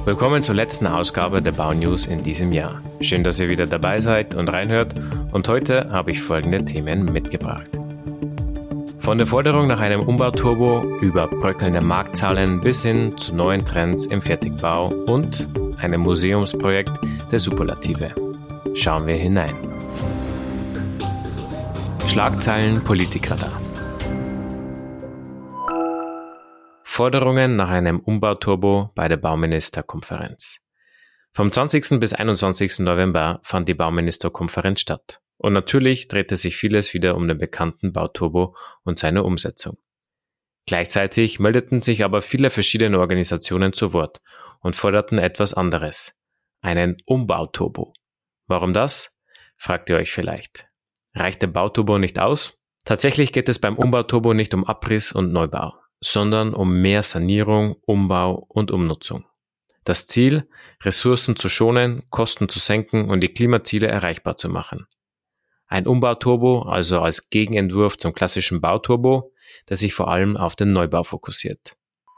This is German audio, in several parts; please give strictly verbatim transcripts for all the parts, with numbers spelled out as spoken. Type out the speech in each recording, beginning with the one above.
Willkommen zur letzten Ausgabe der Baunews in diesem Jahr. Schön, dass ihr wieder dabei seid und reinhört, und heute habe ich folgende Themen mitgebracht. Von der Forderung nach einem Umbauturbo über bröckelnde Marktzahlen bis hin zu neuen Trends im Fertigbau und einem Museumsprojekt der Superlative. Schauen wir hinein. Schlagzeilen Politikradar. Forderungen nach einem Umbauturbo bei der Bauministerkonferenz. Vom zwanzigsten bis einundzwanzigsten November fand die Bauministerkonferenz statt. Und natürlich drehte sich vieles wieder um den bekannten Bauturbo und seine Umsetzung. Gleichzeitig meldeten sich aber viele verschiedene Organisationen zu Wort und forderten etwas anderes. Einen Umbauturbo. Warum das? Fragt ihr euch vielleicht. Reicht der Bauturbo nicht aus? Tatsächlich geht es beim Umbauturbo nicht um Abriss und Neubau, sondern um mehr Sanierung, Umbau und Umnutzung. Das Ziel, Ressourcen zu schonen, Kosten zu senken und die Klimaziele erreichbar zu machen. Ein Umbauturbo also als Gegenentwurf zum klassischen Bauturbo, der sich vor allem auf den Neubau fokussiert.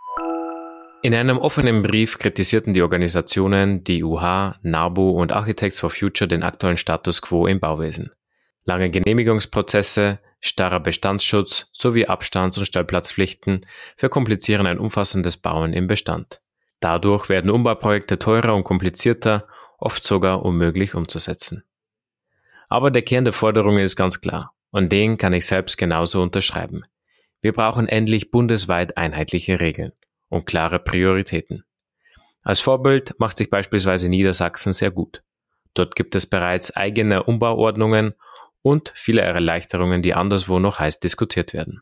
In einem offenen Brief kritisierten die Organisationen die U H, NABU und Architects for Future den aktuellen Status quo im Bauwesen. Lange Genehmigungsprozesse, starrer Bestandsschutz sowie Abstands- und Stellplatzpflichten verkomplizieren ein umfassendes Bauen im Bestand. Dadurch werden Umbauprojekte teurer und komplizierter, oft sogar unmöglich umzusetzen. Aber der Kern der Forderung ist ganz klar, und den kann ich selbst genauso unterschreiben. Wir brauchen endlich bundesweit einheitliche Regeln und klare Prioritäten. Als Vorbild macht sich beispielsweise Niedersachsen sehr gut. Dort gibt es bereits eigene Umbauordnungen und viele Erleichterungen, die anderswo noch heiß diskutiert werden.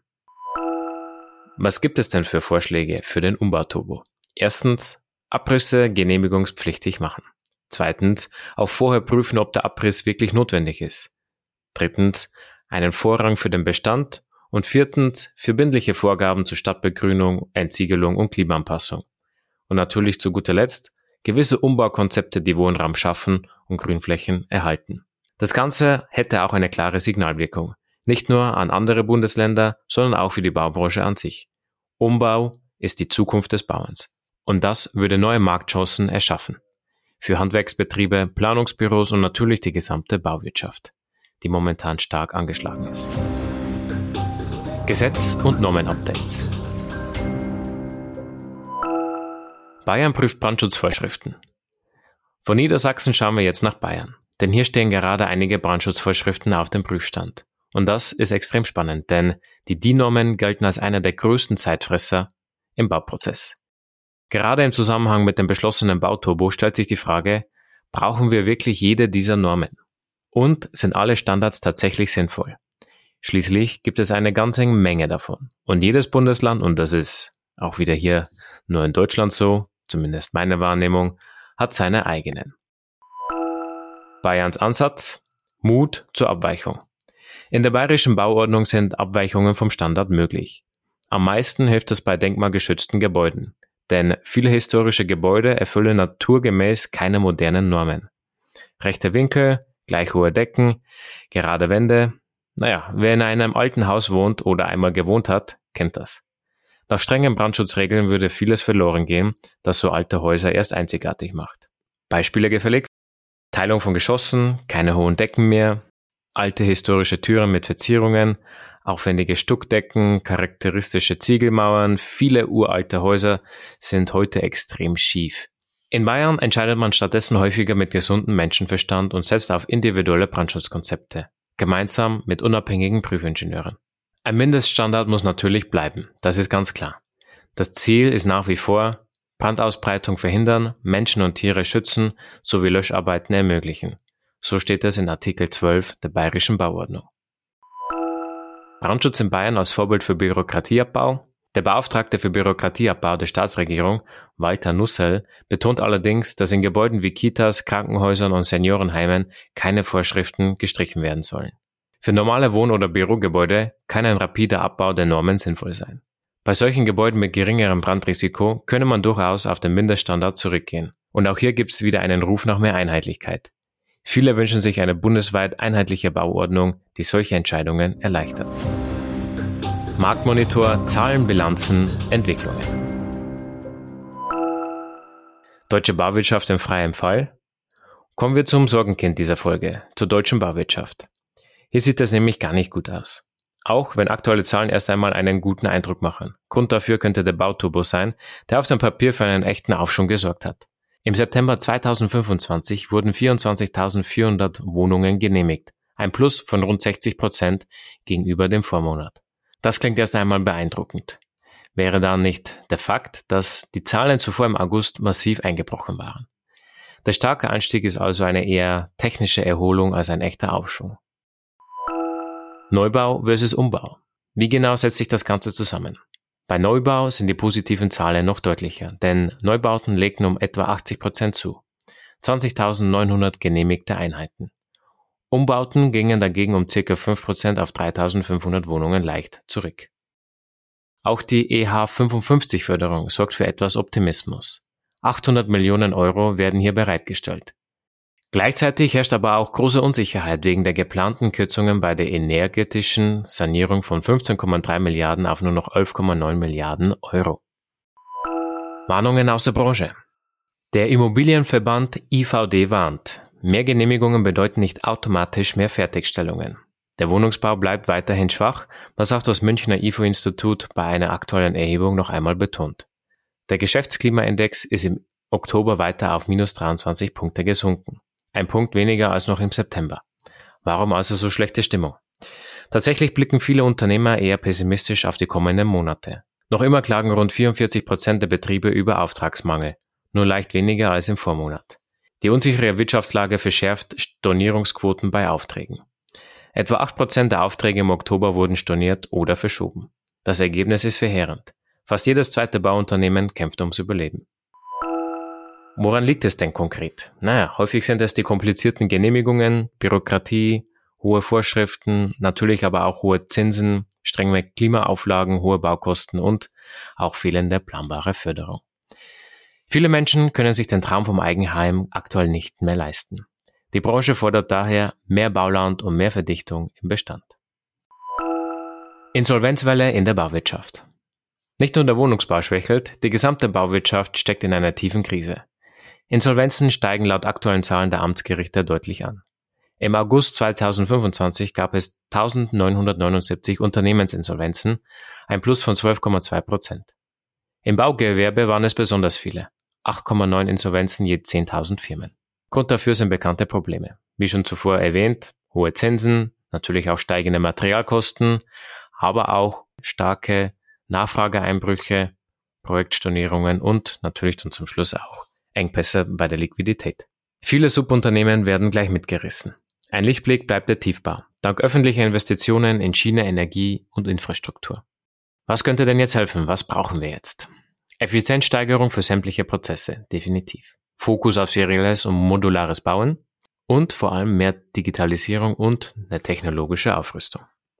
Was gibt es denn für Vorschläge für den Umbauturbo? Erstens, Abrisse genehmigungspflichtig machen. Zweitens, auch vorher prüfen, ob der Abriss wirklich notwendig ist. Drittens, einen Vorrang für den Bestand. Und viertens, verbindliche Vorgaben zur Stadtbegrünung, Entsiegelung und Klimaanpassung. Und natürlich zu guter Letzt, gewisse Umbaukonzepte, die Wohnraum schaffen und Grünflächen erhalten. Das Ganze hätte auch eine klare Signalwirkung. Nicht nur an andere Bundesländer, sondern auch für die Baubranche an sich. Umbau ist die Zukunft des Bauens. Und das würde neue Marktchancen erschaffen. Für Handwerksbetriebe, Planungsbüros und natürlich die gesamte Bauwirtschaft, die momentan stark angeschlagen ist. Gesetz- und Normenupdates. Bayern prüft Brandschutzvorschriften. Von Niedersachsen schauen wir jetzt nach Bayern, denn hier stehen gerade einige Brandschutzvorschriften auf dem Prüfstand. Und das ist extrem spannend, denn die D I N-Normen gelten als einer der größten Zeitfresser im Bauprozess. Gerade im Zusammenhang mit dem beschlossenen Bauturbo stellt sich die Frage, brauchen wir wirklich jede dieser Normen? Und sind alle Standards tatsächlich sinnvoll? Schließlich gibt es eine ganze Menge davon. Und jedes Bundesland, und das ist auch wieder hier nur in Deutschland so, zumindest meine Wahrnehmung, hat seine eigenen. Bayerns Ansatz: Mut zur Abweichung. In der bayerischen Bauordnung sind Abweichungen vom Standard möglich. Am meisten hilft es bei denkmalgeschützten Gebäuden. Denn viele historische Gebäude erfüllen naturgemäß keine modernen Normen. Rechte Winkel, gleich hohe Decken, gerade Wände. Naja, wer in einem alten Haus wohnt oder einmal gewohnt hat, kennt das. Nach strengen Brandschutzregeln würde vieles verloren gehen, das so alte Häuser erst einzigartig macht. Beispiele gefällig: Teilung von Geschossen, keine hohen Decken mehr, alte historische Türen mit Verzierungen, aufwendige Stuckdecken, charakteristische Ziegelmauern, viele uralte Häuser sind heute extrem schief. In Bayern entscheidet man stattdessen häufiger mit gesundem Menschenverstand und setzt auf individuelle Brandschutzkonzepte, gemeinsam mit unabhängigen Prüfingenieuren. Ein Mindeststandard muss natürlich bleiben, das ist ganz klar. Das Ziel ist nach wie vor, Brandausbreitung verhindern, Menschen und Tiere schützen sowie Löscharbeiten ermöglichen. So steht es in Artikel zwölf der Bayerischen Bauordnung. Brandschutz in Bayern als Vorbild für Bürokratieabbau. Der Beauftragte für Bürokratieabbau der Staatsregierung, Walter Nussel, betont allerdings, dass in Gebäuden wie Kitas, Krankenhäusern und Seniorenheimen keine Vorschriften gestrichen werden sollen. Für normale Wohn- oder Bürogebäude kann ein rapider Abbau der Normen sinnvoll sein. Bei solchen Gebäuden mit geringerem Brandrisiko könne man durchaus auf den Mindeststandard zurückgehen. Und auch hier gibt es wieder einen Ruf nach mehr Einheitlichkeit. Viele wünschen sich eine bundesweit einheitliche Bauordnung, die solche Entscheidungen erleichtert. Marktmonitor, Zahlen, Bilanzen, Entwicklungen. Deutsche Bauwirtschaft in freiem Fall? Kommen wir zum Sorgenkind dieser Folge, zur deutschen Bauwirtschaft. Hier sieht es nämlich gar nicht gut aus. Auch wenn aktuelle Zahlen erst einmal einen guten Eindruck machen. Grund dafür könnte der Bauturbo sein, der auf dem Papier für einen echten Aufschwung gesorgt hat. Im September zweitausendfünfundzwanzig wurden vierundzwanzigtausendvierhundert Wohnungen genehmigt, ein Plus von rund sechzig Prozent gegenüber dem Vormonat. Das klingt erst einmal beeindruckend. Wäre dann nicht der Fakt, dass die Zahlen zuvor im August massiv eingebrochen waren. Der starke Anstieg ist also eine eher technische Erholung als ein echter Aufschwung. Neubau versus Umbau. Wie genau setzt sich das Ganze zusammen? Bei Neubau sind die positiven Zahlen noch deutlicher, denn Neubauten legten um etwa achtzig Prozent zu. zwanzigtausendneunhundert genehmigte Einheiten. Umbauten gingen dagegen um ca. fünf Prozent auf dreitausendfünfhundert Wohnungen leicht zurück. Auch die E H fünfundfünfzig Förderung sorgt für etwas Optimismus. achthundert Millionen Euro werden hier bereitgestellt. Gleichzeitig herrscht aber auch große Unsicherheit wegen der geplanten Kürzungen bei der energetischen Sanierung von fünfzehn Komma drei Milliarden auf nur noch elf Komma neun Milliarden Euro. Warnungen aus der Branche. Der Immobilienverband I V D warnt, mehr Genehmigungen bedeuten nicht automatisch mehr Fertigstellungen. Der Wohnungsbau bleibt weiterhin schwach, was auch das Münchner I F O-Institut bei einer aktuellen Erhebung noch einmal betont. Der Geschäftsklimaindex ist im Oktober weiter auf minus dreiundzwanzig Punkte gesunken. Ein Punkt weniger als noch im September. Warum also so schlechte Stimmung? Tatsächlich blicken viele Unternehmer eher pessimistisch auf die kommenden Monate. Noch immer klagen rund vierundvierzig Prozent der Betriebe über Auftragsmangel, nur leicht weniger als im Vormonat. Die unsichere Wirtschaftslage verschärft Stornierungsquoten bei Aufträgen. Etwa acht Prozent der Aufträge im Oktober wurden storniert oder verschoben. Das Ergebnis ist verheerend. Fast jedes zweite Bauunternehmen kämpft ums Überleben. Woran liegt es denn konkret? Naja, häufig sind es die komplizierten Genehmigungen, Bürokratie, hohe Vorschriften, natürlich aber auch hohe Zinsen, strenge Klimaauflagen, hohe Baukosten und auch fehlende planbare Förderung. Viele Menschen können sich den Traum vom Eigenheim aktuell nicht mehr leisten. Die Branche fordert daher mehr Bauland und mehr Verdichtung im Bestand. Insolvenzwelle in der Bauwirtschaft. Nicht nur der Wohnungsbau schwächelt, die gesamte Bauwirtschaft steckt in einer tiefen Krise. Insolvenzen steigen laut aktuellen Zahlen der Amtsgerichte deutlich an. Im August zweitausendfünfundzwanzig gab es eintausendneunhundertneunundsiebzig Unternehmensinsolvenzen, ein Plus von zwölf Komma zwei Prozent. Im Baugewerbe waren es besonders viele, acht Komma neun Insolvenzen je zehntausend Firmen. Grund dafür sind bekannte Probleme. Wie schon zuvor erwähnt, hohe Zinsen, natürlich auch steigende Materialkosten, aber auch starke Nachfrageeinbrüche, Projektstornierungen und natürlich dann zum Schluss auch Engpässe bei der Liquidität. Viele Subunternehmen werden gleich mitgerissen. Ein Lichtblick bleibt der Tiefbau, dank öffentlicher Investitionen in Schiene, Energie und Infrastruktur. Was könnte denn jetzt helfen? Was brauchen wir jetzt? Effizienzsteigerung für sämtliche Prozesse, definitiv. Fokus auf serielles und modulares Bauen und vor allem mehr Digitalisierung und eine technologische Aufrüstung.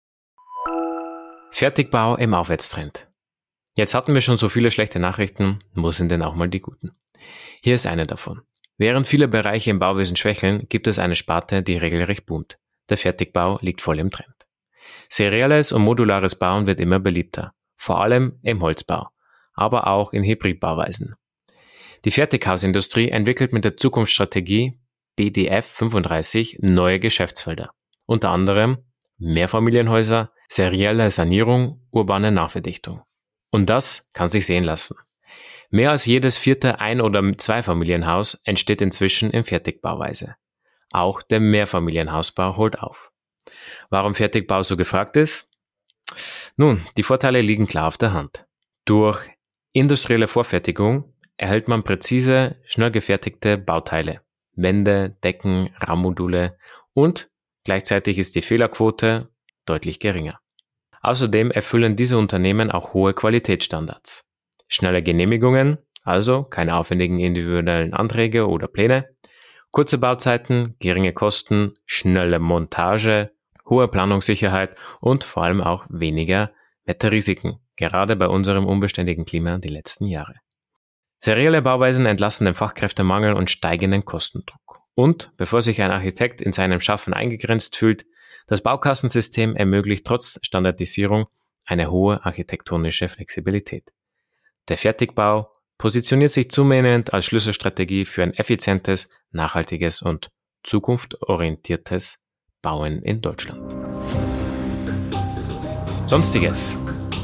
Fertigbau im Aufwärtstrend. Jetzt hatten wir schon so viele schlechte Nachrichten, wo sind denn auch mal die guten? Hier ist eine davon. Während viele Bereiche im Bauwesen schwächeln, gibt es eine Sparte, die regelrecht boomt. Der Fertigbau liegt voll im Trend. Serielles und modulares Bauen wird immer beliebter, vor allem im Holzbau, aber auch in Hybridbauweisen. Die Fertighausindustrie entwickelt mit der Zukunftsstrategie B D F fünfunddreißig neue Geschäftsfelder, unter anderem Mehrfamilienhäuser, serielle Sanierung, urbane Nachverdichtung. Und das kann sich sehen lassen. Mehr als jedes vierte Ein- oder Zweifamilienhaus entsteht inzwischen in Fertigbauweise. Auch der Mehrfamilienhausbau holt auf. Warum Fertigbau so gefragt ist? Nun, die Vorteile liegen klar auf der Hand. Durch industrielle Vorfertigung erhält man präzise, schnell gefertigte Bauteile, Wände, Decken, Raummodule und gleichzeitig ist die Fehlerquote deutlich geringer. Außerdem erfüllen diese Unternehmen auch hohe Qualitätsstandards. Schnelle Genehmigungen, also keine aufwendigen individuellen Anträge oder Pläne, kurze Bauzeiten, geringe Kosten, schnelle Montage, hohe Planungssicherheit und vor allem auch weniger Wetterrisiken, gerade bei unserem unbeständigen Klima die letzten Jahre. Serielle Bauweisen entlassen den Fachkräftemangel und steigenden Kostendruck. Und, bevor sich ein Architekt in seinem Schaffen eingegrenzt fühlt, das Baukastensystem ermöglicht trotz Standardisierung eine hohe architektonische Flexibilität. Der Fertigbau positioniert sich zunehmend als Schlüsselstrategie für ein effizientes, nachhaltiges und zukunftsorientiertes Bauen in Deutschland. Sonstiges.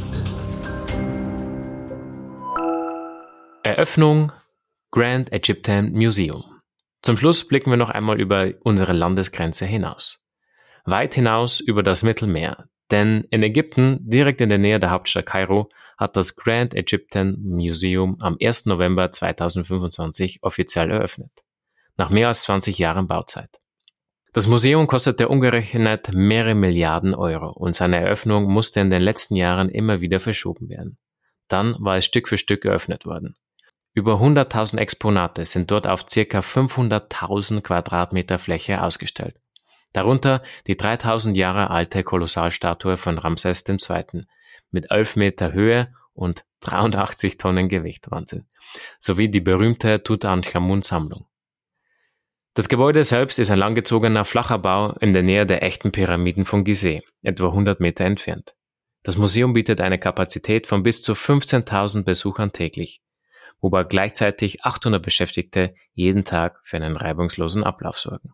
Eröffnung Grand Egyptian Museum. Zum Schluss blicken wir noch einmal über unsere Landesgrenze hinaus. Weit hinaus über das Mittelmeer, denn in Ägypten, direkt in der Nähe der Hauptstadt Kairo, hat das Grand Egyptian Museum am ersten November zweitausendfünfundzwanzig offiziell eröffnet. Nach mehr als zwanzig Jahren Bauzeit. Das Museum kostete umgerechnet mehrere Milliarden Euro und seine Eröffnung musste in den letzten Jahren immer wieder verschoben werden. Dann war es Stück für Stück geöffnet worden. Über hunderttausend Exponate sind dort auf ca. fünfhunderttausend Quadratmeter Fläche ausgestellt. Darunter die dreitausend Jahre alte Kolossalstatue von Ramses der Zweite. Mit elf Meter Höhe und dreiundachtzig Tonnen Gewicht, Wahnsinn, sowie die berühmte Tutanchamun-Sammlung. Das Gebäude selbst ist ein langgezogener, flacher Bau in der Nähe der echten Pyramiden von Gizeh, etwa hundert Meter entfernt. Das Museum bietet eine Kapazität von bis zu fünfzehntausend Besuchern täglich, wobei gleichzeitig achthundert Beschäftigte jeden Tag für einen reibungslosen Ablauf sorgen.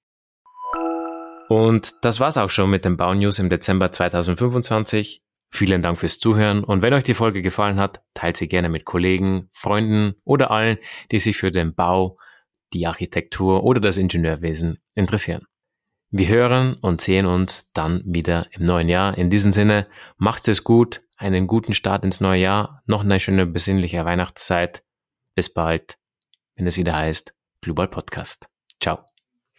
Und das war's auch schon mit den Baunews im Dezember zweitausendfünfundzwanzig. Vielen Dank fürs Zuhören und wenn euch die Folge gefallen hat, teilt sie gerne mit Kollegen, Freunden oder allen, die sich für den Bau, die Architektur oder das Ingenieurwesen interessieren. Wir hören und sehen uns dann wieder im neuen Jahr. In diesem Sinne, macht's es gut, einen guten Start ins neue Jahr, noch eine schöne besinnliche Weihnachtszeit. Bis bald, wenn es wieder heißt Global Podcast. Ciao.